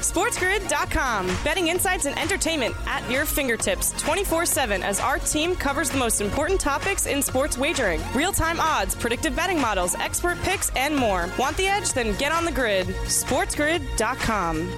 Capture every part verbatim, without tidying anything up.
SportsGrid dot com. Betting insights and entertainment at your fingertips twenty-four seven as our team covers the most important topics in sports wagering. Real-time odds, predictive betting models, expert picks, and more. Want the edge? Then get on the grid. SportsGrid dot com.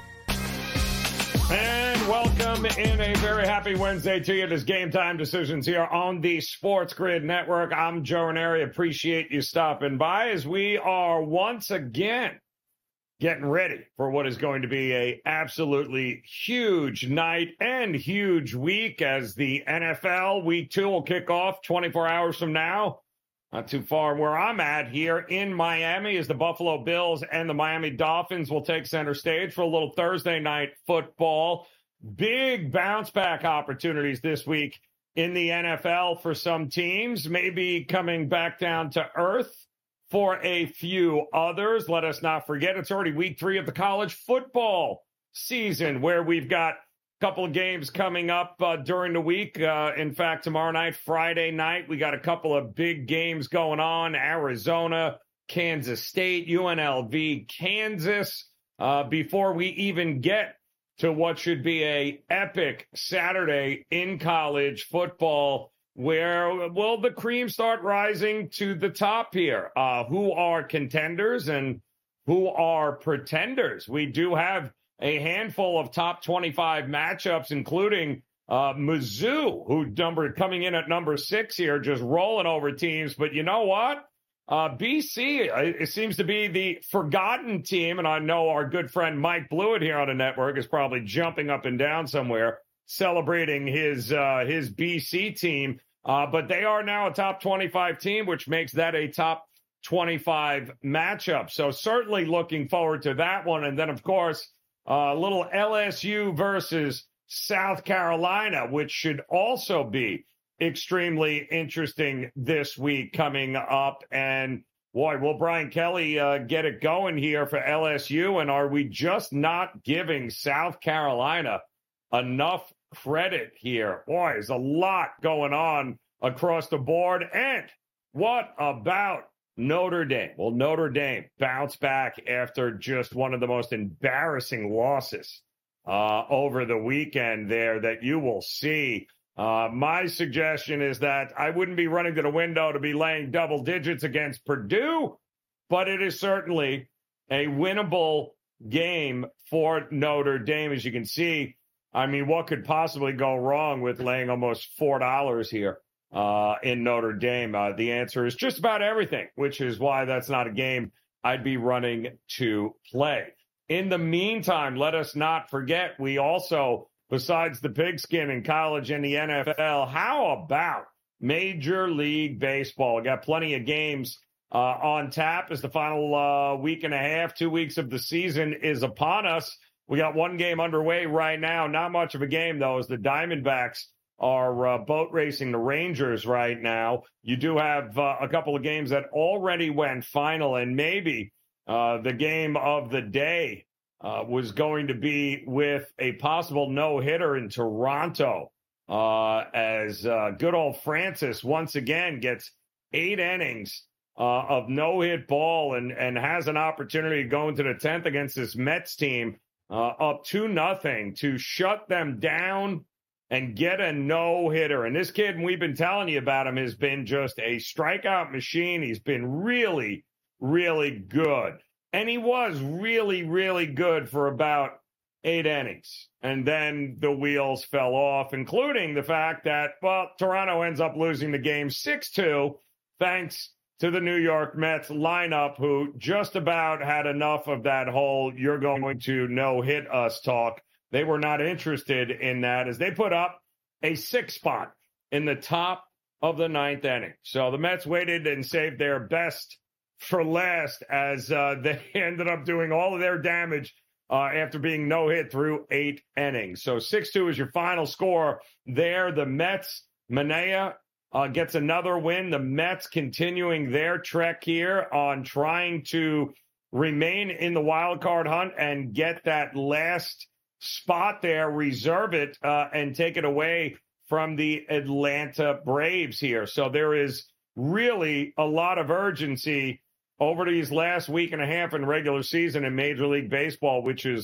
And welcome in a very happy Wednesday to you. It is Game Time Decisions here on the Sports Grid Network. I'm Joe Ranieri. Appreciate you stopping by as we are once again getting ready for what is going to be a absolutely huge night and huge week as the N F L Week two will kick off twenty-four hours from now. Not too far where I'm at here in Miami as the Buffalo Bills and the Miami Dolphins will take center stage for a little Thursday night football. Big bounce back opportunities this week in the N F L for some teams, maybe coming back down to earth for a few others. Let us not forget it's already week three of the college football season where we've got a couple of games coming up uh, during the week. Uh, in fact, tomorrow night, Friday night, we got a couple of big games going on. Arizona, Kansas State, U N L V, Kansas, uh, before we even get to what should be a epic Saturday in college football. Where will the cream start rising to the top here? Uh, who are contenders and who are pretenders? We do have a handful of top twenty-five matchups, including uh, Mizzou, who number coming in at number six here, just rolling over teams. But you know what? Uh, B C, uh, it seems to be the forgotten team, and I know our good friend Mike Blewett here on the network is probably jumping up and down somewhere, celebrating his uh, his B C team. Uh, but they are now a top twenty-five team, which makes that a top twenty-five matchup. So certainly looking forward to that one. And then, of course, a uh, little L S U versus South Carolina, which should also be extremely interesting this week coming up. And, boy, will Brian Kelly uh, get it going here for L S U? And are we just not giving South Carolina enough credit here? Boy, there's a lot going on across the board. And what about Notre Dame? Well, Notre Dame bounced back after just one of the most embarrassing losses uh, over the weekend there that you will see. Uh, my suggestion is that I wouldn't be running to the window to be laying double digits against Purdue, but it is certainly a winnable game for Notre Dame. As you can see, I mean, what could possibly go wrong with laying almost four dollars here uh, in Notre Dame? Uh, the answer is just about everything, which is why that's not a game I'd be running to play. In the meantime, let us not forget, we also, besides the pigskin in college and the N F L, how about Major League Baseball? We got plenty of games uh, on tap as the final uh, week and a half, two weeks of the season is upon us. We got one game underway right now. Not much of a game, though, as the Diamondbacks are uh, boat racing the Rangers right now. You do have uh, a couple of games that already went final, and maybe uh, the game of the day uh, was going to be with a possible no-hitter in Toronto uh, as uh, good old Francis once again gets eight innings uh, of no-hit ball and, and has an opportunity to go into the tenth against this Mets team. Uh, up two nothing to shut them down and get a no-hitter. And this kid, and we've been telling you about him, has been just a strikeout machine. He's been really, really good. And he was really, really good for about eight innings. And then the wheels fell off, including the fact that, well, Toronto ends up losing the game six two, thanks to the New York Mets lineup, who just about had enough of that whole "you're going to no-hit us" talk. They were not interested in that as they put up a six spot in the top of the ninth inning. So the Mets waited and saved their best for last as uh, they ended up doing all of their damage uh, after being no-hit through eight innings. So six two is your final score there. The Mets, Manaea, Uh, gets another win. The Mets continuing their trek here on trying to remain in the wild card hunt and get that last spot there, reserve it, uh, and take it away from the Atlanta Braves here. So there is really a lot of urgency over these last week and a half in regular season in Major League Baseball, which is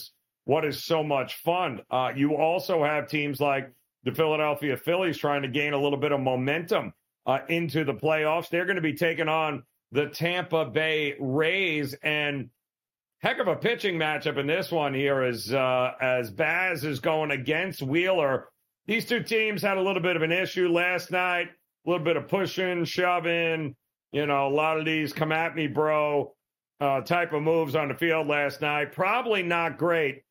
what is so much fun. Uh, you also have teams like the Philadelphia Phillies trying to gain a little bit of momentum uh, into the playoffs. They're going to be taking on the Tampa Bay Rays, and heck of a pitching matchup in this one here as, uh, as Baz is going against Wheeler. These two teams had a little bit of an issue last night, a little bit of pushing, shoving, you know, a lot of these come at me, bro, uh, type of moves on the field last night. Probably not great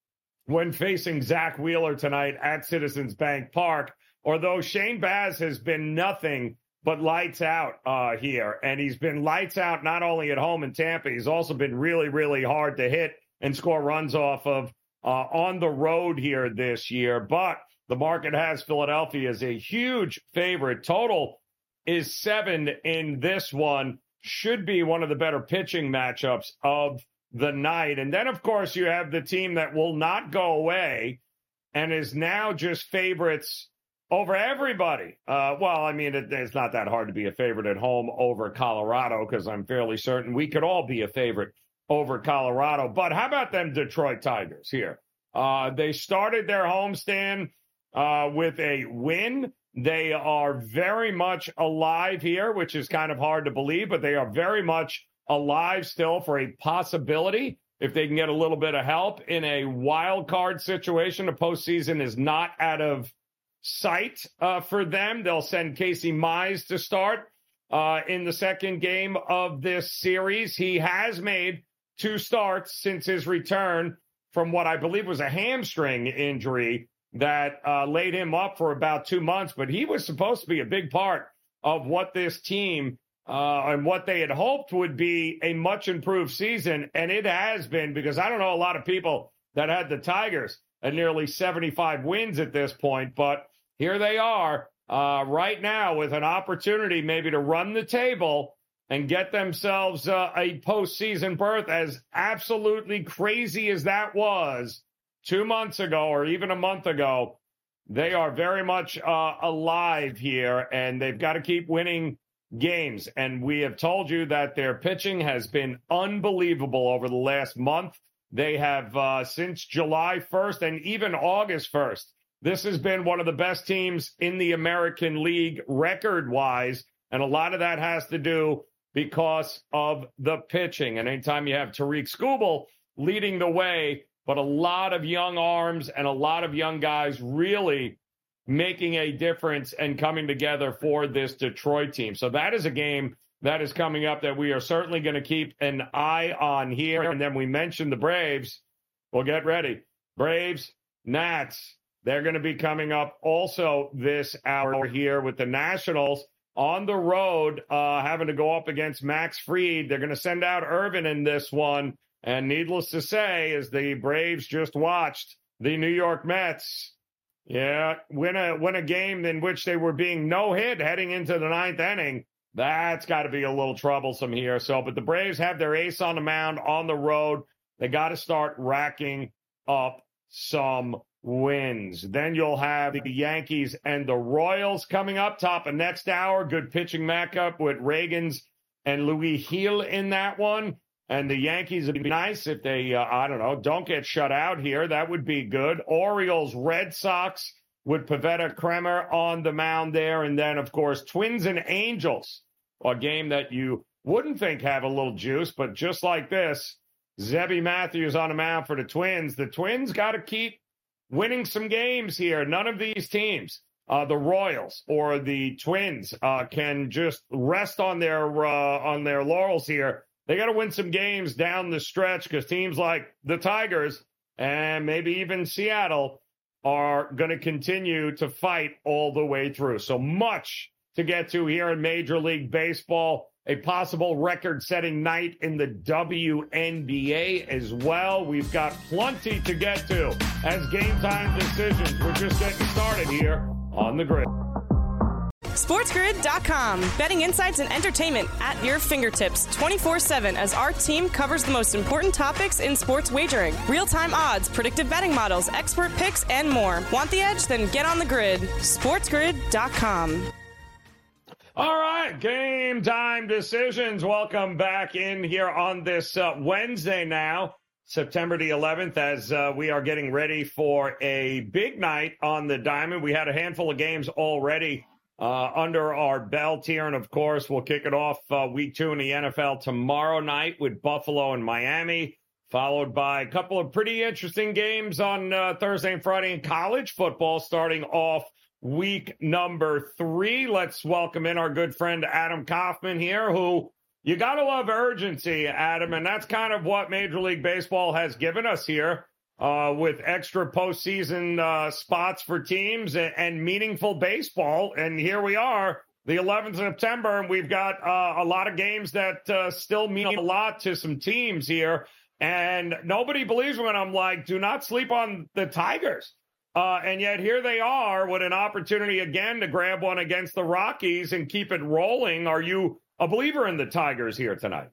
when facing Zach Wheeler tonight at Citizens Bank Park, although Shane Baz has been nothing but lights out uh, here. And he's been lights out not only at home in Tampa, he's also been really, really hard to hit and score runs off of uh, on the road here this year. But the market has Philadelphia as a huge favorite. Total is seven in this one. Should be one of the better pitching matchups of the night. And then, of course, you have the team that will not go away and is now just favorites over everybody. Uh, well, I mean, it, it's not that hard to be a favorite at home over Colorado because I'm fairly certain we could all be a favorite over Colorado. But how about them Detroit Tigers here? Uh, they started their homestand uh, with a win. They are very much alive here, which is kind of hard to believe, but they are very much alive still for a possibility if they can get a little bit of help in a wild card situation. The postseason is not out of sight uh, for them. They'll send Casey Mize to start uh, in the second game of this series. He has made two starts since his return from what I believe was a hamstring injury that uh, laid him up for about two months. But he was supposed to be a big part of what this team uh, and what they had hoped would be a much improved season. And it has been, because I don't know a lot of people that had the Tigers at nearly seventy-five wins at this point. But here they are uh, right now with an opportunity maybe to run the table and get themselves uh, a postseason berth. As absolutely crazy as that was two months ago or even a month ago, they are very much uh, alive here, and they've got to keep winning games. And we have told you that their pitching has been unbelievable over the last month. They have, uh, since July first and even August first, this has been one of the best teams in the American League record-wise, and a lot of that has to do because of the pitching. And anytime you have Tariq Skubal leading the way, but a lot of young arms and a lot of young guys really making a difference and coming together for this Detroit team. So that is a game that is coming up that we are certainly going to keep an eye on here. And then we mentioned the Braves. Well, get ready. Braves, Nats, they're going to be coming up also this hour here with the Nationals on the road, uh, having to go up against Max Fried. They're going to send out Irvin in this one. And needless to say, as the Braves just watched the New York Mets, yeah, win a win a game in which they were being no-hit heading into the ninth inning. That's got to be a little troublesome here. So, but the Braves have their ace on the mound on the road. They got to start racking up some wins. Then you'll have the Yankees and the Royals coming up top of next hour. Good pitching matchup with Reagans and Louis Gil in that one. And the Yankees would be nice if they, uh, I don't know, don't get shut out here. That would be good. Orioles, Red Sox with Pavetta Kremer on the mound there. And then, of course, Twins and Angels, a game that you wouldn't think have a little juice. But just like this, Zebby Matthews on the mound for the Twins. The Twins got to keep winning some games here. None of these teams, uh, the Royals or the Twins, uh, can just rest on their uh, on their laurels here. They got to win some games down the stretch because teams like the Tigers and maybe even Seattle are going to continue to fight all the way through. So much to get to here in Major League Baseball. A possible record-setting night in the W N B A as well. We've got plenty to get to as game time decisions. We're just getting started here on the Grid. SportsGrid dot com. Betting insights and entertainment at your fingertips twenty-four seven as our team covers the most important topics in sports wagering. Real-time odds, predictive betting models, expert picks, and more. Want the edge? Then get on the grid. SportsGrid dot com. All right, game time decisions. Welcome back in here on this uh, Wednesday now. September the eleventh, as uh, we are getting ready for a big night on the Diamond. We had a handful of games already uh, under our belt here, and of course, we'll kick it off uh, week two in the N F L tomorrow night with Buffalo and Miami, followed by a couple of pretty interesting games on uh, Thursday and Friday in college football, starting off week number three. Let's welcome in our good friend Adam Kaufman here, who you got to love urgency, Adam, and that's kind of what Major League Baseball has given us here uh, with extra postseason uh, spots for teams and, and meaningful baseball. And here we are, the eleventh of September, and we've got uh, a lot of games that uh, still mean a lot to some teams here. And nobody believes when I'm like, do not sleep on the Tigers. Uh, and yet here they are with an opportunity again to grab one against the Rockies and keep it rolling. Are you a believer in the Tigers here tonight?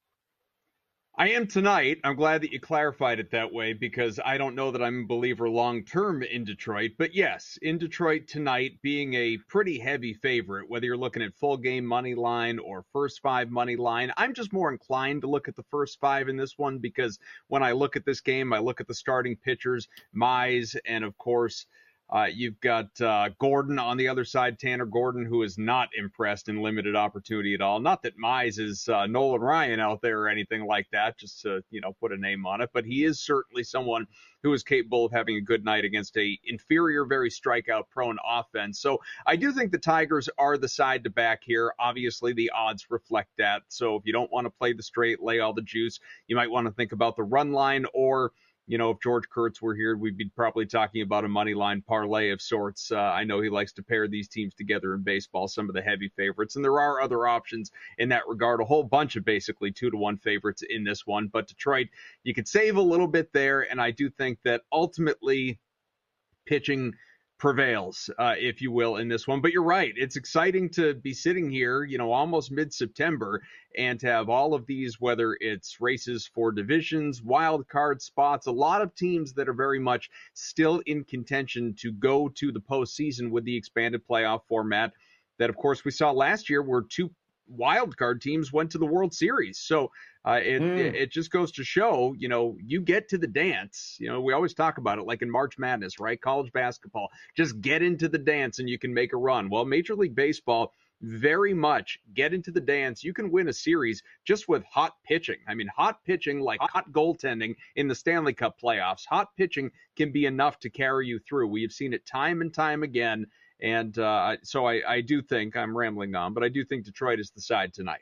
I am tonight. I'm glad that you clarified it that way, because I don't know that I'm a believer long-term in Detroit. But yes, in Detroit tonight, being a pretty heavy favorite, whether you're looking at full game money line or first five money line, I'm just more inclined to look at the first five in this one, because when I look at this game, I look at the starting pitchers, Mize, and of course, Uh, you've got uh, Gordon on the other side, Tanner Gordon, who is not impressed in limited opportunity at all. Not that Mize is uh, Nolan Ryan out there or anything like that, just to, you know, put a name on it. But he is certainly someone who is capable of having a good night against a inferior, very strikeout-prone offense. So I do think the Tigers are the side to back here. Obviously, the odds reflect that. So if you don't want to play the straight, lay all the juice, you might want to think about the run line, or you know, if George Kurtz were here, we'd be probably talking about a money line parlay of sorts. Uh, I know he likes to pair these teams together in baseball, some of the heavy favorites. And there are other options in that regard, a whole bunch of basically two to one favorites in this one. But Detroit, you could save a little bit there. And I do think that ultimately pitching prevails, uh, if you will, in this one. But you're right. It's exciting to be sitting here, you know, almost mid-September, and to have all of these, whether it's races for divisions, wild card spots, a lot of teams that are very much still in contention to go to the postseason with the expanded playoff format that, of course, we saw last year, where two wild card teams went to the World Series. So uh, it, mm. it it just goes to show, you know, you get to the dance. You know, we always talk about it like in March Madness, right? College basketball, just get into the dance and you can make a run. Well, Major League Baseball, very much get into the dance. You can win a series just with hot pitching. I mean, hot pitching, like hot goaltending in the Stanley Cup playoffs. Hot pitching can be enough to carry you through. We have seen it time and time again. And uh, so I, I do think, I'm rambling on, but I do think Detroit is the side tonight.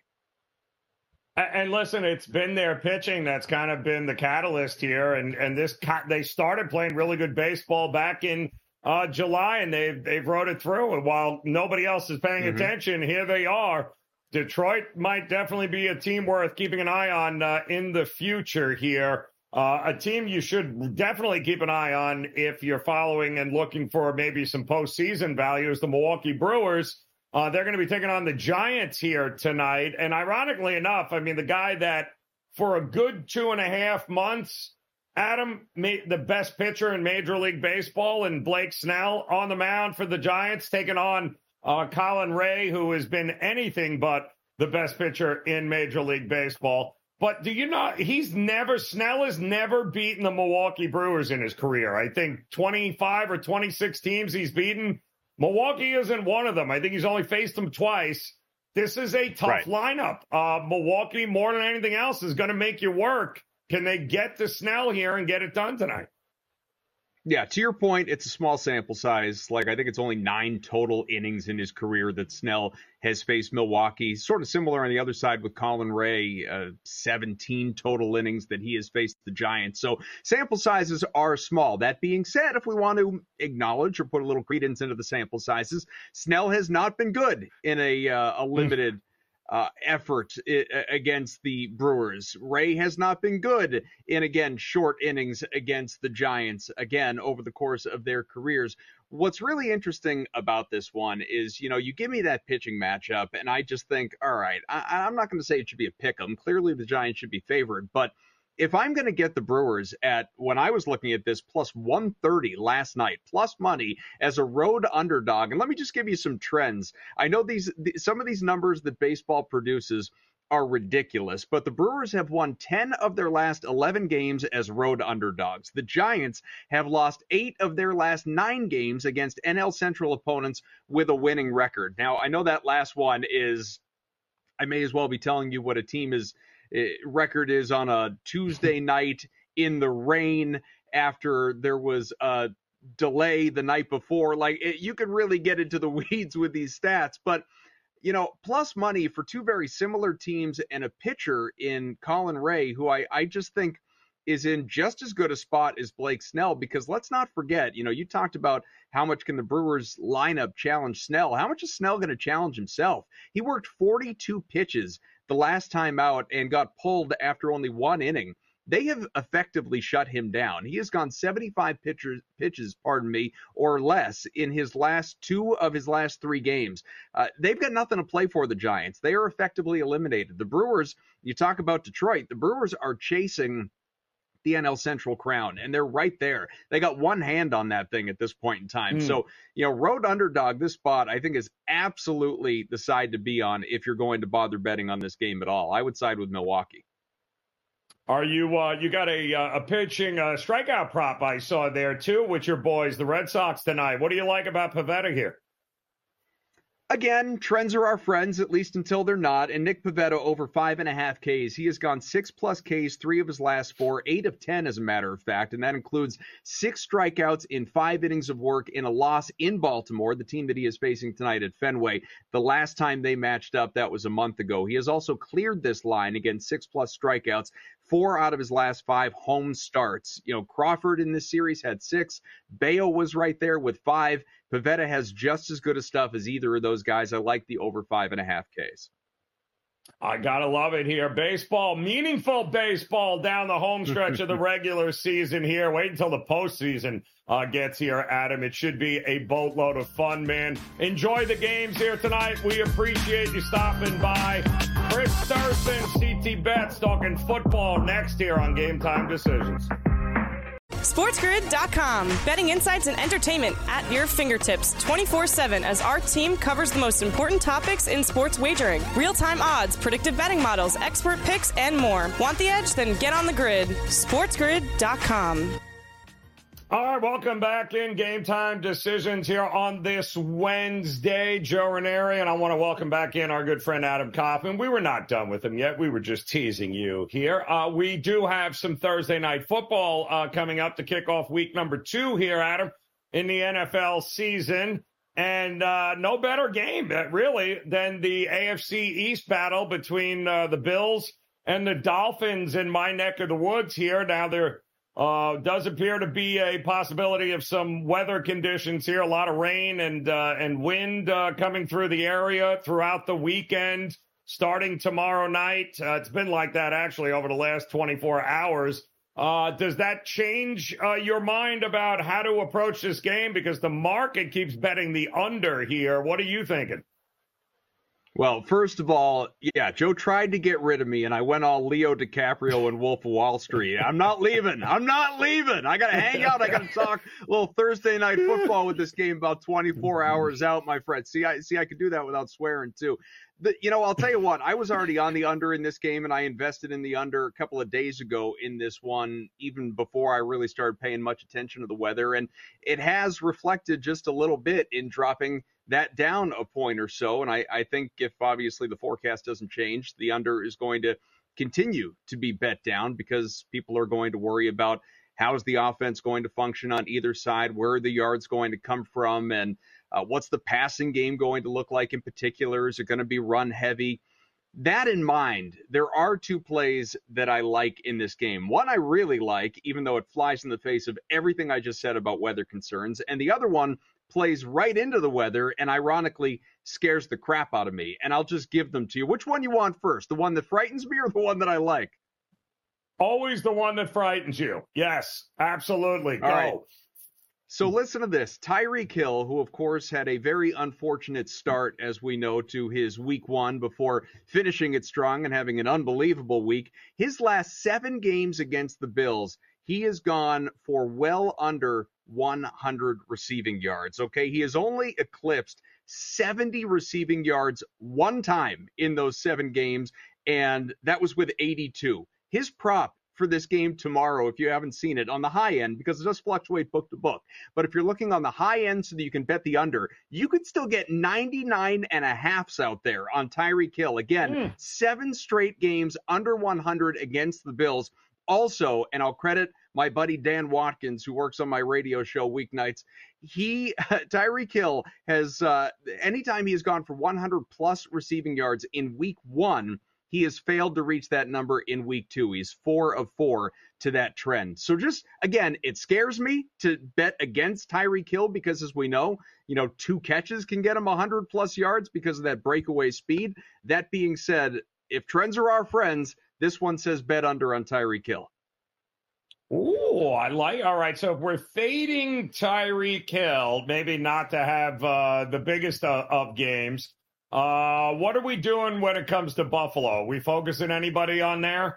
And listen, it's been their pitching that's kind of been the catalyst here. And and this they started playing really good baseball back in uh, July, and they've, they've rode it through. And while nobody else is paying mm-hmm. attention, here they are. Detroit might definitely be a team worth keeping an eye on uh, in the future here. Uh, a team you should definitely keep an eye on if you're following and looking for maybe some postseason value is the Milwaukee Brewers. Uh, they're going to be taking on the Giants here tonight. And ironically enough, I mean, the guy that for a good two and a half months, Adam, made the best pitcher in Major League Baseball, and Blake Snell on the mound for the Giants, taking on uh, Colin Ray, who has been anything but the best pitcher in Major League Baseball. But do you know, he's never, Snell has never beaten the Milwaukee Brewers in his career. I think twenty-five or twenty-six teams he's beaten. Milwaukee isn't one of them. I think he's only faced them twice. This is a tough right. lineup. Uh, Milwaukee, more than anything else, is going to make you work. Can they get to Snell here and get it done tonight? Yeah, to your point, it's a small sample size. Like, I think it's only nine total innings in his career that Snell has faced Milwaukee. Sort of similar on the other side with Colin Ray, uh, seventeen total innings that he has faced the Giants. So sample sizes are small. That being said, if we want to acknowledge or put a little credence into the sample sizes, Snell has not been good in a, uh, a limited Uh, effort I- against the Brewers. Ray has not been good in, again, short innings against the Giants, again, over the course of their careers. What's really interesting about this one is, you know, you give me that pitching matchup, and I just think, all right, I- I'm not going to say it should be a pick 'em. Clearly, the Giants should be favored, but if I'm going to get the Brewers at, when I was looking at this, plus one thirty last night, plus money as a road underdog, and let me just give you some trends. I know these, some of these numbers that baseball produces are ridiculous, but the Brewers have won ten of their last eleven games as road underdogs. The Giants have lost eight of their last nine games against N L Central opponents with a winning record. Now, I know that last one is, I may as well be telling you what a team is uh, record is on a Tuesday night in the rain after there was a delay the night before. Like, it, you can really get into the weeds with these stats, but you know, plus money for two very similar teams and a pitcher in Colin Ray, who I, I just think is in just as good a spot as Blake Snell, because let's not forget, you know, you talked about how much can the Brewers lineup challenge Snell. How much is Snell going to challenge himself? He worked forty-two pitches the last time out and got pulled after only one inning. They have effectively shut him down. He has gone seventy-five pitchers, pitches, pardon me, or less in his last two of his last three games. Uh, they've got nothing to play for, the Giants. They are effectively eliminated. The Brewers, you talk about Detroit, the Brewers are chasing the N L Central crown, and they're right there. They got one hand on that thing at this point in time. Mm. So, you know, road underdog, this spot, I think, is absolutely the side to be on if you're going to bother betting on this game at all. I would side with Milwaukee. Are you, uh, you got a, uh, a pitching uh, strikeout prop I saw there, too, with your boys, the Red Sox tonight. What do you like about Pivetta here? Again, trends are our friends, at least until they're not. And Nick Pivetta over five and a half Ks. He has gone six plus Ks, three of his last four, eight of ten, as a matter of fact. And that includes six strikeouts in five innings of work in a loss in Baltimore, the team that he is facing tonight at Fenway. The last time they matched up, that was a month ago. He has also cleared this line, again, six plus strikeouts, four out of his last five home starts. You know, Crawford in this series had six. Bayo was right there with five. Pivetta has just as good a stuff as either of those guys. I like the over five and a half Ks. I gotta love it here. Baseball, meaningful baseball down the home stretch of the regular season here. Wait until the postseason uh, gets here, Adam. It should be a boatload of fun, man. Enjoy the games here tonight. We appreciate you stopping by. Chris Thurston, C T Bets, talking football next here on Game Time Decisions. SportsGrid dot com. Betting insights and entertainment at your fingertips twenty-four seven as our team covers the most important topics in sports wagering. Real-time odds, predictive betting models, expert picks, and more. Want the edge? Then get on the grid. SportsGrid dot com. All right, welcome back in Game Time Decisions here on this Wednesday. Joe Ranieri, and I want to welcome back in our good friend Adam Kaufman. We were not done with him yet. We were just teasing you here. Uh, we do have some Thursday night football uh, coming up to kick off week number two here, Adam, in the N F L season. And uh, no better game, really, than the A F C East battle between uh, the Bills and the Dolphins in my neck of the woods here. Now, they're Uh, does appear to be a possibility of some weather conditions here. A lot of rain and uh, and wind uh, coming through the area throughout the weekend, starting tomorrow night. Uh, it's been like that, actually, over the last twenty-four hours. Uh, does that change uh, your mind about how to approach this game? Because the market keeps betting the under here. What are you thinking? Well, first of all, yeah, Joe tried to get rid of me, and I went all Leo DiCaprio and Wolf of Wall Street. I'm not leaving. I'm not leaving. I got to hang out. I got to talk a little Thursday night football with this game about twenty-four hours out, my friend. See, I see, I could do that without swearing, too. The, you know, I'll tell you what, I was already on the under in this game, and I invested in the under a couple of days ago in this one, even before I really started paying much attention to the weather. And it has reflected just a little bit in dropping that down a point or so. And I, I think if obviously the forecast doesn't change, the under is going to continue to be bet down because people are going to worry about how is the offense going to function on either side, where are the yards going to come from, and uh, what's the passing game going to look like in particular? Is it going to be run heavy? That in mind, there are two plays that I like in this game. One I really like, even though it flies in the face of everything I just said about weather concerns, and the other one plays right into the weather and ironically scares the crap out of me. And I'll just give them to you. Which one you want first? The one that frightens me or the one that I like? Always the one that frightens you. Yes, absolutely. Go. All right. So listen to this. Tyreek Hill, who, of course, had a very unfortunate start, as we know, to his week one before finishing it strong and having an unbelievable week. His last seven games against the Bills, he has gone for well under one hundred receiving yards. Okay, he has only eclipsed seventy receiving yards one time in those seven games, and that was with eighty-two. His prop for this game tomorrow, if you haven't seen it, on the high end, because it does fluctuate book to book, but if you're looking on the high end so that you can bet the under, you could still get ninety-nine and a halves out there on Tyreek Hill. Again, mm. seven straight games under one hundred against the Bills. Also, and I'll credit my buddy Dan Watkins, who works on my radio show weeknights, he, Tyreek Hill has, uh, anytime he has gone for one hundred plus receiving yards in week one, he has failed to reach that number in week two. He's four of four to that trend. So just, again, it scares me to bet against Tyreek Hill because, as we know, you know, two catches can get him one hundred plus yards because of that breakaway speed. That being said, if trends are our friends, this one says bet under on Tyreek Hill. Ooh, I like. All right, so if we're fading Tyreek Hill, maybe not to have uh, the biggest of, of games, Uh, what are we doing when it comes to Buffalo? We focusing anybody on there?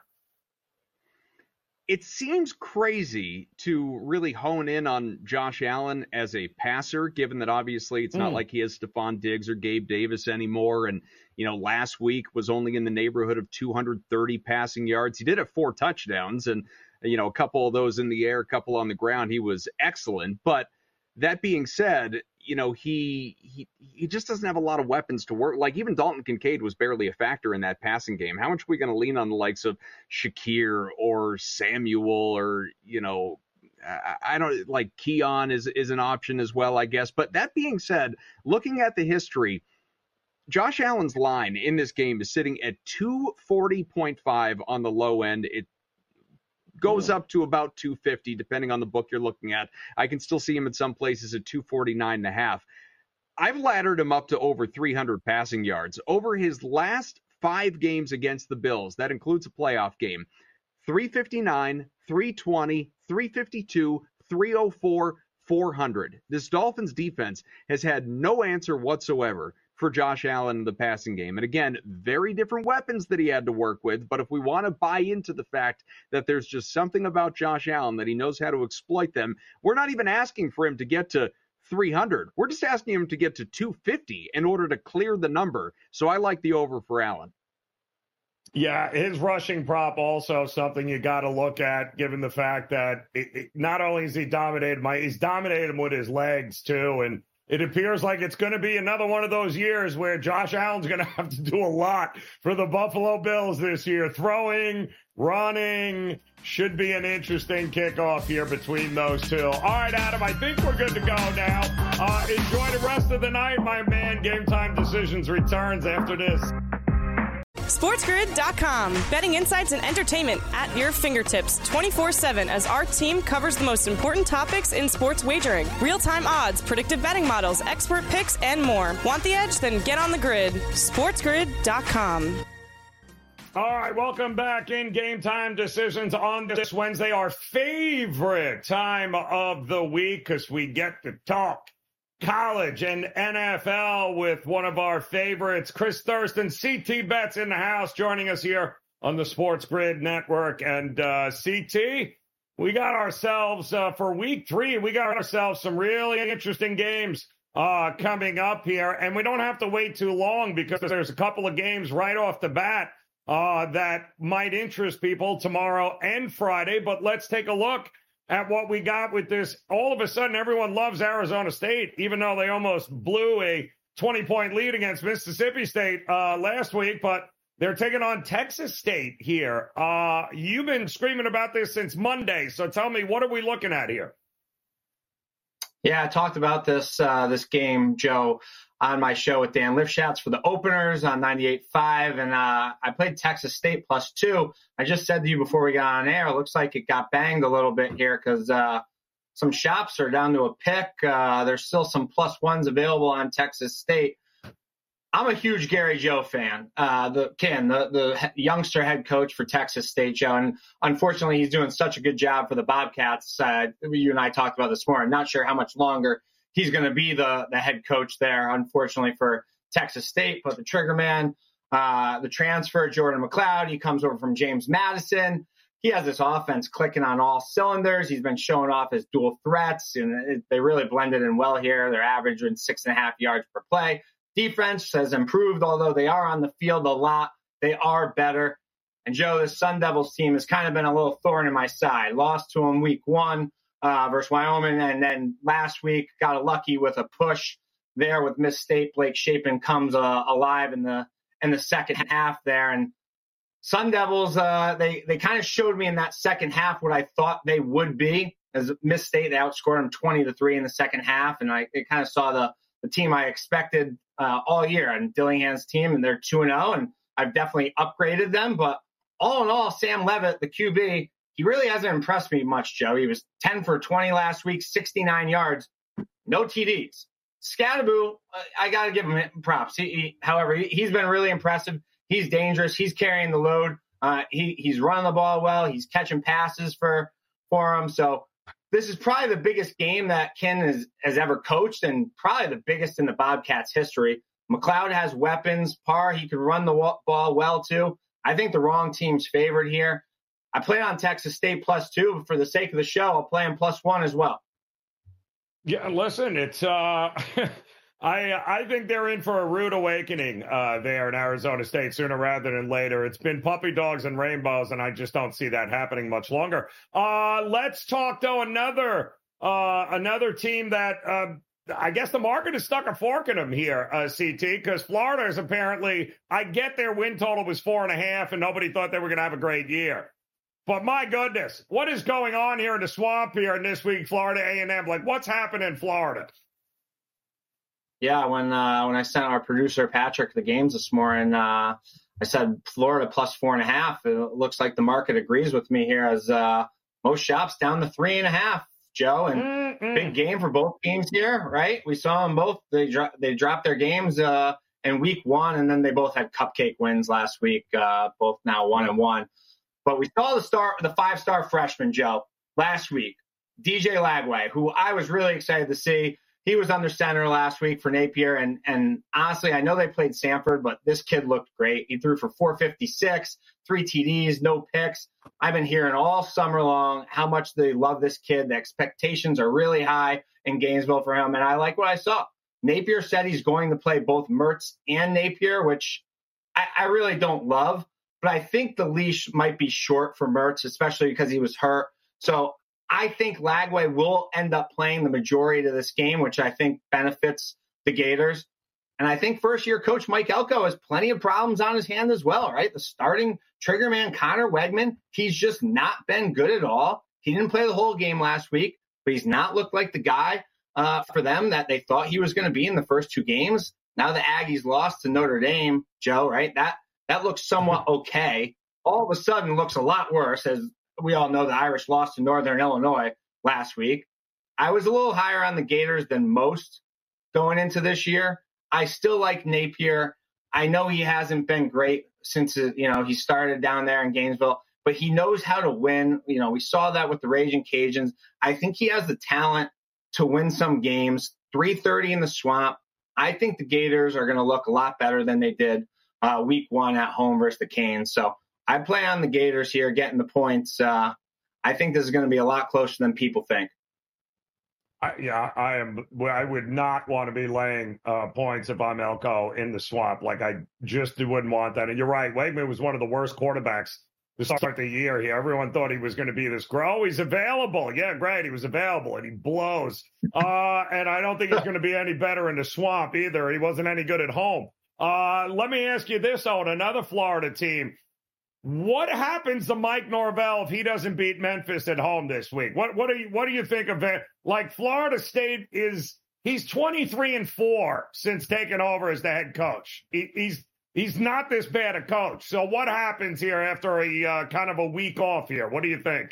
It seems crazy to really hone in on Josh Allen as a passer, given that obviously it's not mm. like he has Stephon Diggs or Gabe Davis anymore. And, you know, last week was only in the neighborhood of two hundred thirty passing yards. He did have four touchdowns and, you know, a couple of those in the air, a couple on the ground. He was excellent. But that being said, you know, he he he just doesn't have a lot of weapons to work. Like, even Dalton Kincaid was barely a factor in that passing game. How much are we going to lean on the likes of Shakir or Samuel or, you know, I, I don't like Keon is, is an option as well, I guess. But that being said, looking at the history, Josh Allen's line in this game is sitting at two forty point five on the low end. It goes up to about two fifty, depending on the book you're looking at. I can still see him in some places at two forty-nine and a half. I've laddered him up to over three hundred passing yards. Over his last five games against the Bills, that includes a playoff game, three fifty-nine, three twenty, three fifty-two, three oh four, four hundred. This Dolphins defense has had no answer whatsoever for Josh Allen in the passing game. And again, very different weapons that he had to work with. But if we want to buy into the fact that there's just something about Josh Allen that he knows how to exploit them, we're not even asking for him to get to three hundred. We're just asking him to get to two fifty in order to clear the number. So I like the over for Allen. Yeah, his rushing prop also something you got to look at, given the fact that it, it, not only is he dominated, my, he's dominated him with his legs too. And it appears like it's going to be another one of those years where Josh Allen's going to have to do a lot for the Buffalo Bills this year. Throwing, running, should be an interesting kickoff here between those two. All right, Adam, I think we're good to go now. Uh, enjoy the rest of the night, my man. Game Time Decisions returns after this. SportsGrid dot com. Betting insights and entertainment at your fingertips twenty-four seven as our team covers the most important topics in sports wagering. Real-time odds, predictive betting models, expert picks, and more. Want the edge? Then get on the grid. SportsGrid dot com. All right, welcome back in Game Time Decisions on this Wednesday, our favorite time of the week, because we get to talk college and N F L with one of our favorites, Chris Thurston, C T Bets in the house, joining us here on the Sports Grid Network. And uh, C T, we got ourselves, uh, for week three, we got ourselves some really interesting games uh, coming up here. And we don't have to wait too long because there's a couple of games right off the bat uh, that might interest people tomorrow and Friday. But let's take a look at what we got with this. All of a sudden, everyone loves Arizona State, even though they almost blew a twenty-point lead against Mississippi State uh, last week. But they're taking on Texas State here. Uh, you've been screaming about this since Monday, so tell me, what are we looking at here? Yeah, I talked about this uh, this game, Joe, on my show with Dan Lifshatz for the openers on ninety-eight point five, and uh, I played Texas State plus two. I just said to you before we got on air, it looks like it got banged a little bit here because uh, some shops are down to a pick. Uh, there's still some plus ones available on Texas State. I'm a huge Gary Joe fan. Uh, the Ken, the, the youngster head coach for Texas State, Joe, and unfortunately he's doing such a good job for the Bobcats. Uh, you and I talked about this morning. Not sure how much longer he's going to be the, the head coach there, unfortunately, for Texas State. But the trigger man, uh, the transfer, Jordan McLeod, he comes over from James Madison. He has this offense clicking on all cylinders. He's been showing off his dual threats, and it, they really blended in well here. They're averaging six and a half yards per play. Defense has improved, although they are on the field a lot. They are better. And, Joe, this Sun Devils team has kind of been a little thorn in my side. Lost to them week one uh, versus Wyoming, and then last week got lucky with a push there with Miss State. Blake Shapen comes uh, alive in the in the second half there. And Sun Devils, uh, they, they kind of showed me in that second half what I thought they would be. As Miss State, they outscored them twenty to three in the second half, and I kind of saw the, the team I expected uh, all year, and Dillingham's team, and they're two and oh, and I've definitely upgraded them. But all in all, Sam Levitt, the Q B, he really hasn't impressed me much, Joe. He was ten for twenty last week, sixty-nine yards, no T Ds. Scatterboo, uh, I got to give him props. He, he, however, he, he's been really impressive. He's dangerous. He's carrying the load. Uh, he, he's running the ball well. He's catching passes for, for him. So this is probably the biggest game that Ken has, has ever coached, and probably the biggest in the Bobcats' history. McLeod has weapons. Parr, he can run the ball well, too. I think the wrong team's favored here. I played on Texas State plus two, but for the sake of the show, I'll play him plus one as well. Yeah, listen, it's uh, I I think they're in for a rude awakening uh, there in Arizona State sooner rather than later. It's been puppy dogs and rainbows, and I just don't see that happening much longer. Uh, let's talk though another uh, another team that uh, I guess the market has stuck a fork in them here, uh, C T, because Florida is apparently, I get their win total was four and a half, and nobody thought they were going to have a great year. But my goodness, what is going on here in the swamp here in this week, Florida A and M? Like, what's happening in Florida? Yeah, when uh, when I sent our producer Patrick the games this morning, uh, I said Florida plus four and a half. It looks like the market agrees with me here, as uh, most shops down to three and a half, Joe. And Mm-mm. big game for both teams here, right? We saw them both. They dro- they dropped their games uh, in week one, and then they both had cupcake wins last week, uh, both now one and one. But we saw the star, the five-star freshman, Joe, last week, D J Lagway, who I was really excited to see. He was under center last week for Napier, and and honestly, I know they played Sanford, but this kid looked great. He threw for four fifty-six, three T Ds, no picks. I've been hearing all summer long how much they love this kid. The expectations are really high in Gainesville for him, and I like what I saw. Napier said he's going to play both Mertz and Napier, which I, I really don't love. But I think the leash might be short for Mertz, especially because he was hurt. So I think Lagway will end up playing the majority of this game, which I think benefits the Gators. And I think first-year coach Mike Elko has plenty of problems on his hand as well, right? The starting trigger man, Connor Wegman, he's just not been good at all. He didn't play the whole game last week, but he's not looked like the guy uh, for them that they thought he was going to be in the first two games. Now the Aggies lost to Notre Dame, Joe, right? That That looks somewhat okay. All of a sudden looks a lot worse, as we all know the Irish lost to Northern Illinois last week. I was a little higher on the Gators than most going into this year. I still like Napier. I know he hasn't been great since, you know, he started down there in Gainesville, but he knows how to win. You know, we saw that with the Raging Cajuns. I think he has the talent to win some games. three thirty in the Swamp. I think the Gators are going to look a lot better than they did Uh, week one at home versus the Canes. So I play on the Gators here, getting the points. Uh, I think this is going to be a lot closer than people think. I, yeah, I am. I would not want to be laying uh, points if I'm Elko in the Swamp. Like, I just wouldn't want that. And you're right. Wegman was one of the worst quarterbacks to start the year here. Everyone thought he was going to be this grow. He's available. Yeah, great. He was available, and he blows. Uh, and I don't think he's going to be any better in the Swamp either. He wasn't any good at home. Uh, let me ask you this, on another Florida team. What happens to Mike Norvell if he doesn't beat Memphis at home this week? What what do you what do you think of it? Like, Florida State is he's twenty-three and four since taking over as the head coach. He, he's he's not this bad a coach. So what happens here after a uh, kind of a week off here? What do you think?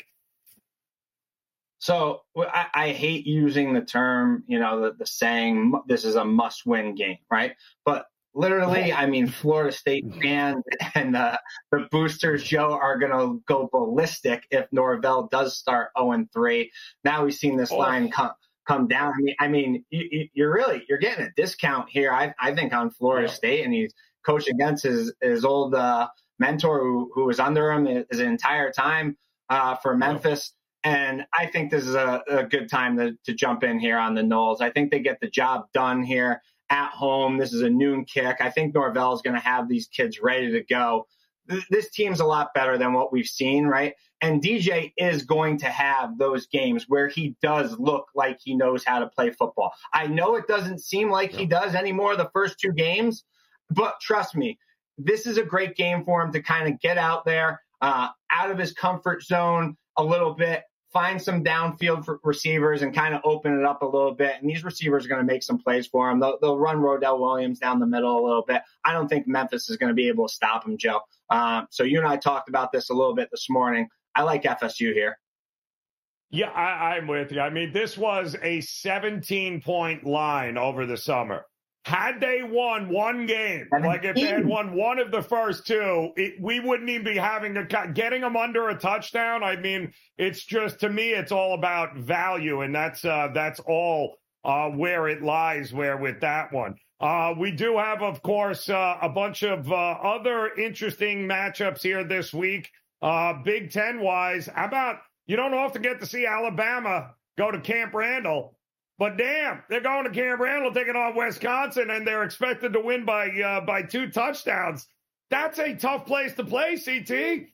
So I, I hate using the term, you know, the, the saying, this is a must-win game, right? But literally, I mean, Florida State fans and uh, the boosters, Joe, are going to go ballistic if Norvell does start oh and three. Now we've seen this oh. line come come down. I mean, I mean, you, you're really you're getting a discount here, I, I think, on Florida yeah. State, and he's coaching against his his old uh, mentor who, who was under him his entire time uh, for Memphis. Yeah. And I think this is a, a good time to, to jump in here on the Noles. I think they get the job done here at home. This is a noon kick. I think Norvell is going to have these kids ready to go. th- this team's a lot better than what we've seen, right? And D J is going to have those games where he does look like he knows how to play football. I know it doesn't seem like he does anymore the first two games, but trust me, this is a great game for him to kind of get out there, uh, out of his comfort zone a little bit, find some downfield for receivers and kind of open it up a little bit. And these receivers are going to make some plays for him. They'll, they'll run Rodell Williams down the middle a little bit. I don't think Memphis is going to be able to stop him, Joe. Um, so you and I talked about this a little bit this morning. I like F S U here. Yeah, I, I'm with you. I mean, this was a seventeen-point line over the summer. Had they won one game, like if they had won one of the first two, it, we wouldn't even be having to cut, getting them under a touchdown. I mean, it's just, to me, it's all about value, and that's uh, that's all uh, where it lies, where with that one. Uh, we do have, of course, uh, a bunch of uh, other interesting matchups here this week, uh, Big Ten-wise. How about, you don't often get to see Alabama go to Camp Randall, but damn, they're going to Camp Randall, taking on Wisconsin, and they're expected to win by uh, by two touchdowns. That's a tough place to play, C T.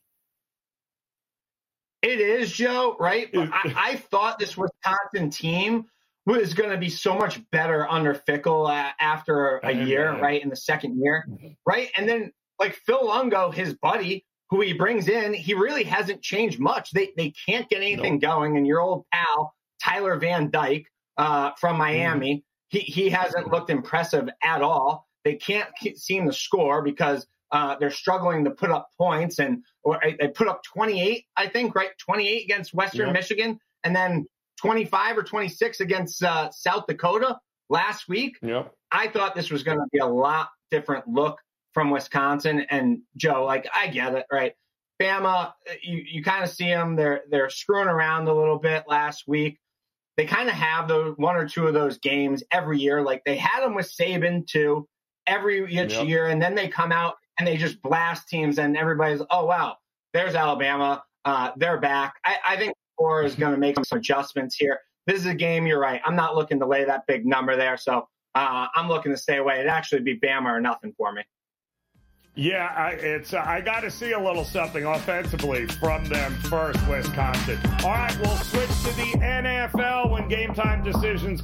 It is, Joe, right? But I, I thought this Wisconsin team was going to be so much better under Fickle uh, after a year, right, in the second year, right? And then, like, Phil Longo, his buddy, who he brings in, he really hasn't changed much. They, they can't get anything nope. going, and your old pal, Tyler Van Dyke, Uh, from Miami, mm. he he hasn't looked impressive at all. They can't seem to score because uh, they're struggling to put up points, and or they put up twenty-eight, I think, right? twenty-eight against Western yep. Michigan, and then twenty-five or twenty-six against uh, South Dakota last week. Yep. I thought this was going to be a lot different look from Wisconsin. And Joe, like, I get it, right? Bama, you you kind of see them; they're they're screwing around a little bit last week. They kind of have those one or two of those games every year. Like they had them with Saban too, every each yep. year, and then they come out and they just blast teams, and everybody's, oh wow, there's Alabama, uh, they're back. I, I think Core is going to make some adjustments here. This is a game. You're right. I'm not looking to lay that big number there, so uh, I'm looking to stay away. It'd actually be Bama or nothing for me. Yeah, I, it's uh, I got to see a little something offensively from them first, Wisconsin. All right, we'll switch to the N F L when game time decisions.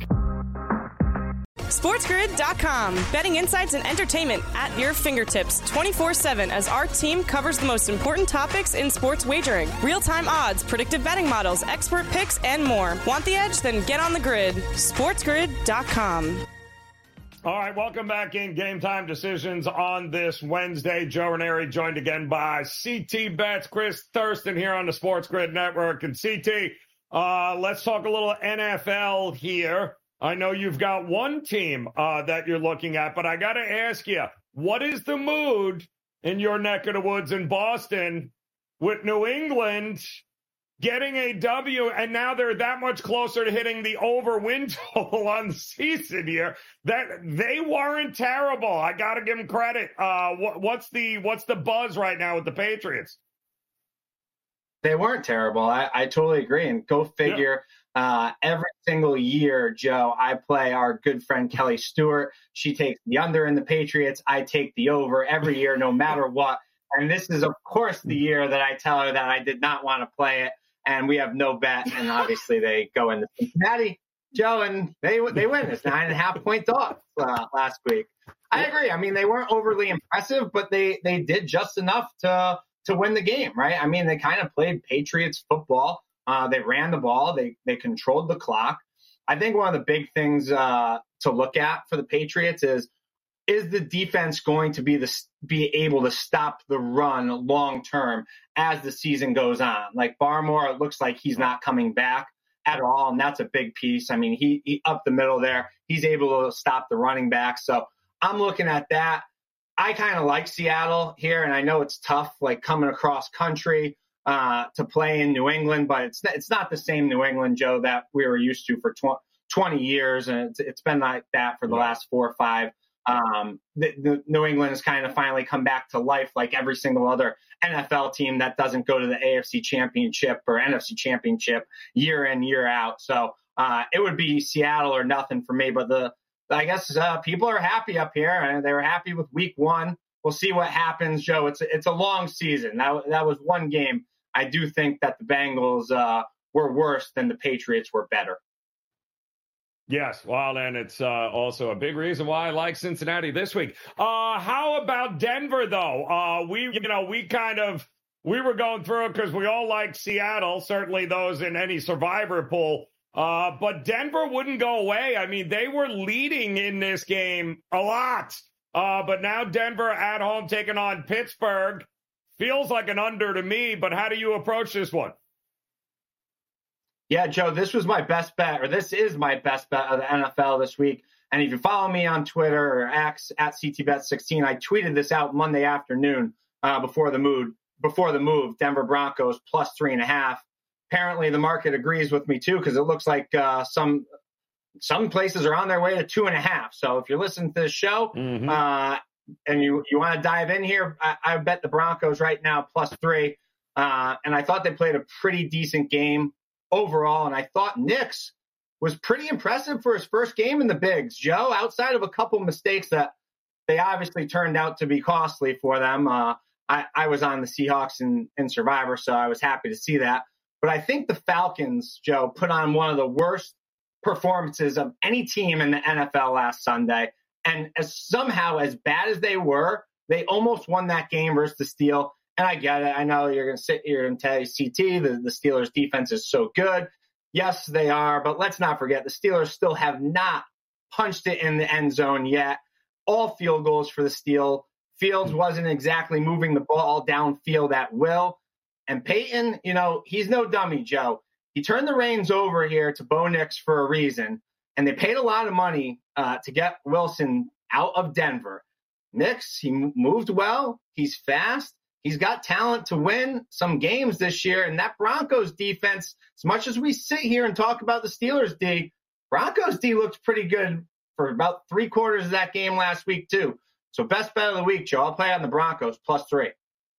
SportsGrid dot com. Betting insights and entertainment at your fingertips twenty-four seven as our team covers the most important topics in sports wagering. Real-time odds, predictive betting models, expert picks, and more. Want the edge? Then get on the grid. SportsGrid dot com. All right, welcome back in Game Time Decisions on this Wednesday. Joe Ranieri joined again by C T Betts, Chris Thurston here on the Sports Grid Network. And C T, uh, let's talk a little N F L here. I know you've got one team uh, that you're looking at, but I got to ask you, what is the mood in your neck of the woods in Boston with New England getting a W, and now they're that much closer to hitting the over win total on the season here? That they weren't terrible. I got to give them credit. Uh, what, what's the what's the buzz right now with the Patriots? They weren't terrible. I, I totally agree. And go figure. Yeah. Uh, every single year, Joe, I play our good friend Kelly Stewart. She takes the under in the Patriots. I take the over every year, no matter what. And this is, of course, the year that I tell her that I did not want to play it. And we have no bet, and obviously they go into Cincinnati, Joe, and they they win. It's nine and a half point dogs uh, last week. I agree. I mean, they weren't overly impressive, but they they did just enough to to win the game, right? I mean, they kind of played Patriots football. Uh, they ran the ball. They they controlled the clock. I think one of the big things uh, to look at for the Patriots is is the defense going to be the be able to stop the run long term as the season goes on? Like Barmore, it looks like he's not coming back at all, and that's a big piece. I mean, he, he up the middle there, he's able to stop the running back. So I'm looking at that. I kind of like Seattle here, and I know it's tough, like coming across country uh, to play in New England, but it's it's not the same New England, Joe, that we were used to for twenty years, and it's, it's been like that for the last four or five. Um, the, the New England has kind of finally come back to life, like every single other N F L team that doesn't go to the A F C Championship or N F C Championship year in, year out. So uh, it would be Seattle or nothing for me. But the I guess uh, people are happy up here, and they were happy with Week One we'll see what happens, Joe. It's a, it's a long season. That, that was one game. I do think that the Bengals uh, were worse than the Patriots were better. Yes, well, and it's uh, also a big reason why I like Cincinnati this week. Uh, how about Denver, though? Uh, we, you know, we kind of, we were going through it because we all like Seattle, certainly those in any survivor pool. Uh, but Denver wouldn't go away. I mean, they were leading in this game a lot. Uh, but now Denver at home taking on Pittsburgh. Feels like an under to me, but how do you approach this one? Yeah, Joe, this was my best bet, or this is my best bet of the N F L this week. And if you follow me on Twitter or X at C T Bet sixteen, I tweeted this out Monday afternoon uh, before the move. Before the move, Denver Broncos plus three and a half. Apparently, the market agrees with me too, because it looks like uh, some some places are on their way to two and a half. So if you're listening to this show mm-hmm. uh, and you you want to dive in here, I, I bet the Broncos right now plus three. Uh, and I thought they played a pretty decent game overall, and I thought Nix was pretty impressive for his first game in the bigs, Joe, outside of a couple mistakes that they obviously turned out to be costly for them. Uh, I, I was on the Seahawks in, in Survivor, so I was happy to see that. But I think the Falcons, Joe, put on one of the worst performances of any team in the N F L last Sunday. And as somehow, as bad as they were, they almost won that game versus the Steelers. And I get it. I know you're going to sit here and tell C T the, the Steelers' defense is so good. Yes, they are. But let's not forget, the Steelers still have not punched it in the end zone yet. All field goals for the Steelers. Fields wasn't exactly moving the ball downfield at will. And Peyton, you know, he's no dummy, Joe. He turned the reins over here to Bo Nix for a reason. And they paid a lot of money uh, to get Wilson out of Denver. Nix, he moved well. He's fast. He's got talent to win some games this year. And that Broncos defense, as much as we sit here and talk about the Steelers D, Broncos D looked pretty good for about three quarters of that game last week, too. So best bet of the week, Joe. I'll play on the Broncos plus three.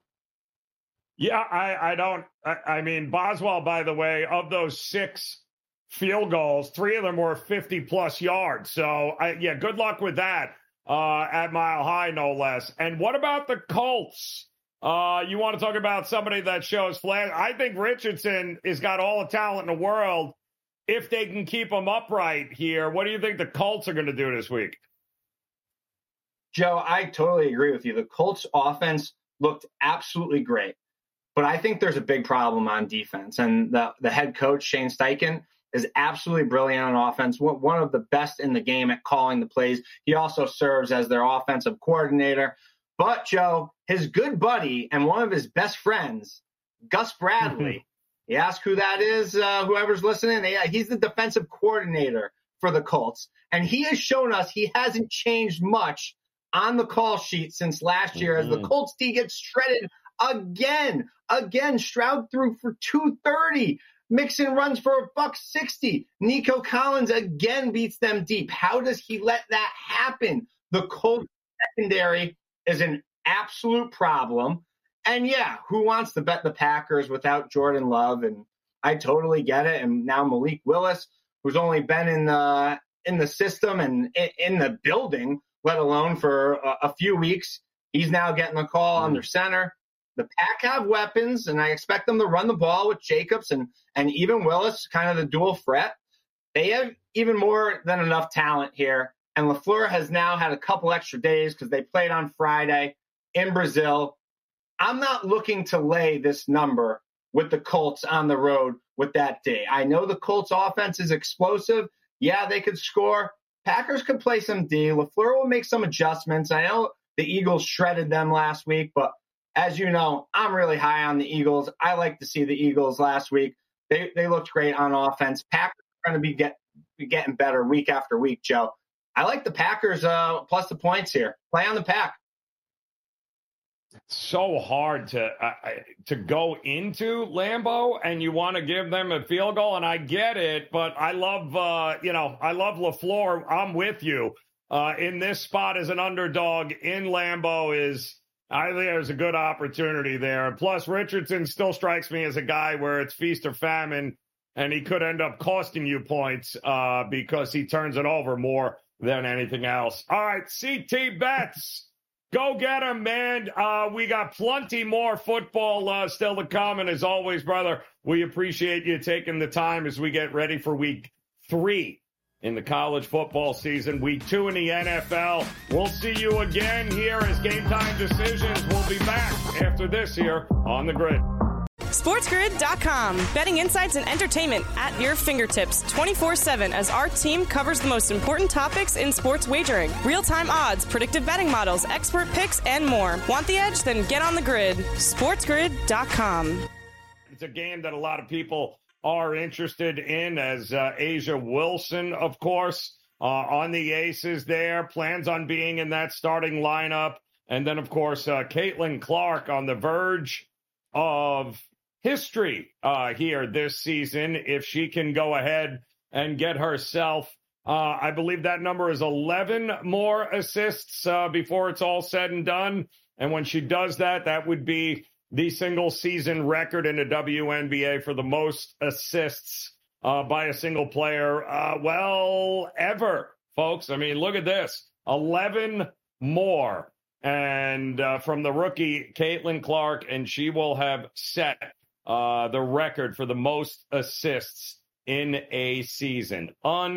Yeah, I, I don't. I, I mean, Boswell, by the way, of those six field goals, three of them were fifty plus yards. So, I, yeah, good luck with that uh, at Mile High, no less. And what about the Colts? Uh, you want to talk about somebody that shows flash? I think Richardson has got all the talent in the world if they can keep him upright here. What do you think the Colts are going to do this week? Joe, I totally agree with you. The Colts offense looked absolutely great, but I think there's a big problem on defense. And the, the head coach, Shane Steichen, is absolutely brilliant on offense, one of the best in the game at calling the plays. He also serves as their offensive coordinator. But, Joe, his good buddy and one of his best friends, Gus Bradley, you ask who that is, uh, whoever's listening, yeah, he's the defensive coordinator for the Colts. And he has shown us he hasn't changed much on the call sheet since last year mm-hmm. as the Colts D gets shredded again. Again, Stroud threw for two thirty. Mixon runs for a buck sixty. Nico Collins again beats them deep. How does he let that happen? The Colts secondary is an absolute problem. And yeah, who wants to bet the Packers without Jordan Love? And I totally get it. And now Malik Willis, who's only been in the in the system and in the building, let alone for a, a few weeks, he's now getting a call mm. on their center. The Pack have weapons, and I expect them to run the ball with Jacobs and, and even Willis, kind of the dual threat. They have even more than enough talent here. And LaFleur has now had a couple extra days because they played on Friday in Brazil. I'm not looking to lay this number with the Colts on the road with that day. I know the Colts offense is explosive. Yeah, they could score. Packers could play some D. LaFleur will make some adjustments. I know the Eagles shredded them last week, but as you know, I'm really high on the Eagles. I like to see the Eagles last week. They they looked great on offense. Packers are going to be, get, be getting better week after week, Joe. I like the Packers uh, plus the points here. Play on the Pack. It's so hard to uh, to go into Lambeau, and you want to give them a field goal, and I get it, but I love, uh, you know, I love LaFleur. I'm with you. Uh, in this spot as an underdog in Lambeau is, I think there's a good opportunity there. And plus, Richardson still strikes me as a guy where it's feast or famine, and he could end up costing you points uh, because he turns it over more than anything else. All right, C T Bets. Go get him, man. Uh, we got plenty more football uh, still to come. And as always, brother, we appreciate you taking the time as we get ready for week three in the college football season, week two in the N F L. We'll see you again here as Game Time Decisions will be back after this here on The Grid. SportsGrid dot com. Betting insights and entertainment at your fingertips twenty-four seven as our team covers the most important topics in sports wagering. Real-time odds, predictive betting models, expert picks, and more. Want the edge? Then get on the grid. SportsGrid dot com. It's a game that a lot of people are interested in as uh, A'ja Wilson, of course, uh, on the Aces there, plans on being in that starting lineup. And then, of course, uh, Caitlin Clark on the verge of history uh, here this season. If she can go ahead and get herself, uh, I believe that number is eleven more assists uh, before it's all said and done. And when she does that, that would be the single season record in the W N B A for the most assists uh, by a single player, uh, well, ever, folks. I mean, look at this, eleven more. And uh, from the rookie, Caitlin Clark, and she will have set uh, the record for the most assists in a season.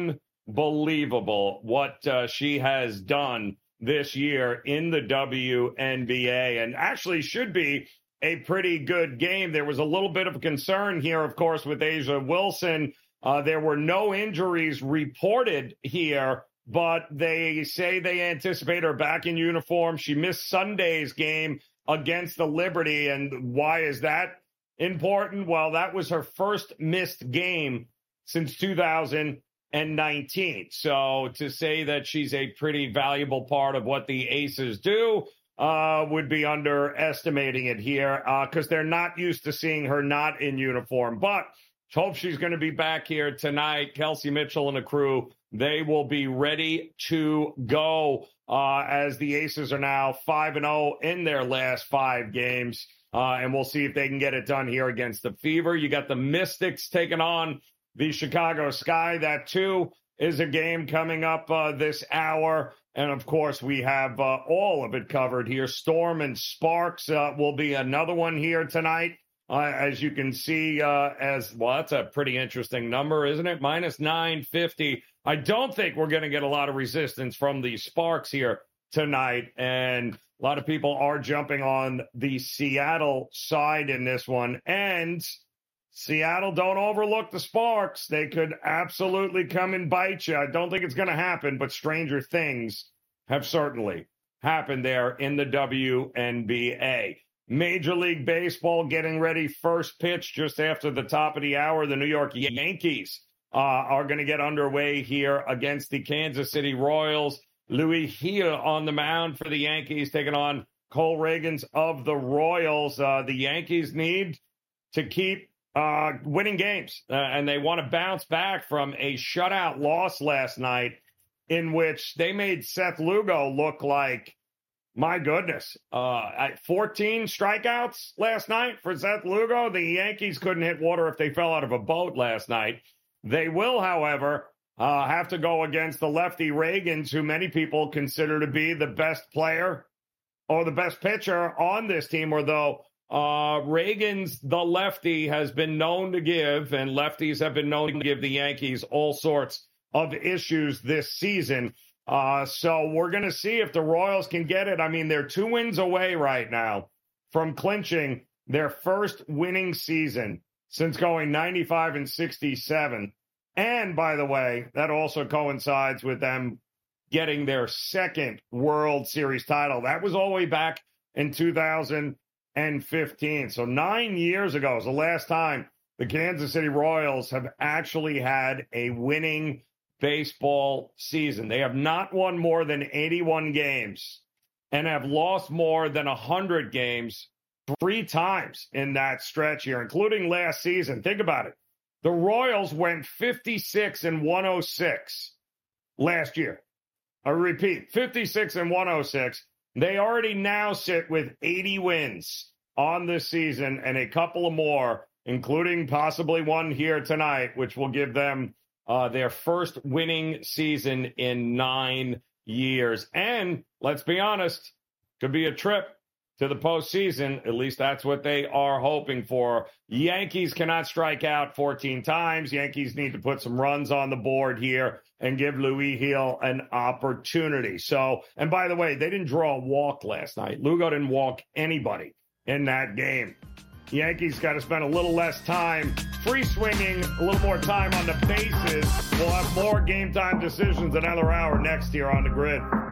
Unbelievable what uh, she has done this year in the W N B A, and actually should be a pretty good game. There was a little bit of a concern here, of course, with A'ja Wilson. Uh, there were no injuries reported here, but they say they anticipate her back in uniform. She missed Sunday's game against the Liberty, and why is that important? Well, that was her first missed game since two thousand nineteen. So to say that she's a pretty valuable part of what the Aces do uh, would be underestimating it here because uh, they're not used to seeing her not in uniform. But hope she's going to be back here tonight. Kelsey Mitchell and the crew, they will be ready to go uh, as the Aces are now five and oh in their last five games. Uh, and we'll see if they can get it done here against the Fever. You got the Mystics taking on the Chicago Sky. That, too, is a game coming up uh, this hour. And, of course, we have uh, all of it covered here. Storm and Sparks uh, will be another one here tonight. Uh, as you can see, uh, as well, that's a pretty interesting number, isn't it? minus nine fifty. I don't think we're going to get a lot of resistance from the Sparks here tonight. And a lot of people are jumping on the Seattle side in this one. And Seattle, don't overlook the Sparks. They could absolutely come and bite you. I don't think it's going to happen, but stranger things have certainly happened there in the W N B A. Major League Baseball getting ready. First pitch just after the top of the hour. The New York Yankees uh, are going to get underway here against the Kansas City Royals. Luis Gil on the mound for the Yankees, taking on Cole Ragans of the Royals. Uh, the Yankees need to keep uh, winning games, uh, and they want to bounce back from a shutout loss last night in which they made Seth Lugo look like, my goodness, uh, fourteen strikeouts last night for Seth Lugo. The Yankees couldn't hit water if they fell out of a boat last night. They will, however, uh, have to go against the lefty Ragans, who many people consider to be the best player or the best pitcher on this team, although uh, Ragans, the lefty, has been known to give, and lefties have been known to give the Yankees all sorts of issues this season. Uh, so we're going to see if the Royals can get it. I mean, they're two wins away right now from clinching their first winning season since going ninety-five and sixty-seven. And by the way, that also coincides with them getting their second World Series title. That was all the way back in two thousand fifteen. So nine years ago is the last time the Kansas City Royals have actually had a winning baseball season. They have not won more than eighty-one games and have lost more than one hundred games three times in that stretch here, including last season. Think about it. The Royals went fifty-six and one oh six last year. I repeat, fifty-six and one oh six. They already now sit with eighty wins on this season and a couple of more, including possibly one here tonight, which will give them Uh, their first winning season in nine years. And let's be honest, Could be a trip to the postseason. At least that's what they are hoping for. Yankees cannot strike out fourteen times. Yankees need to put some runs on the board here and give Louis Gil an opportunity. So, and by the way, they didn't draw a walk last night. Lugo didn't walk anybody in that game. Yankees got to spend a little less time free swinging, a little more time on the bases. We'll have more game time decisions another hour next here on The Grid.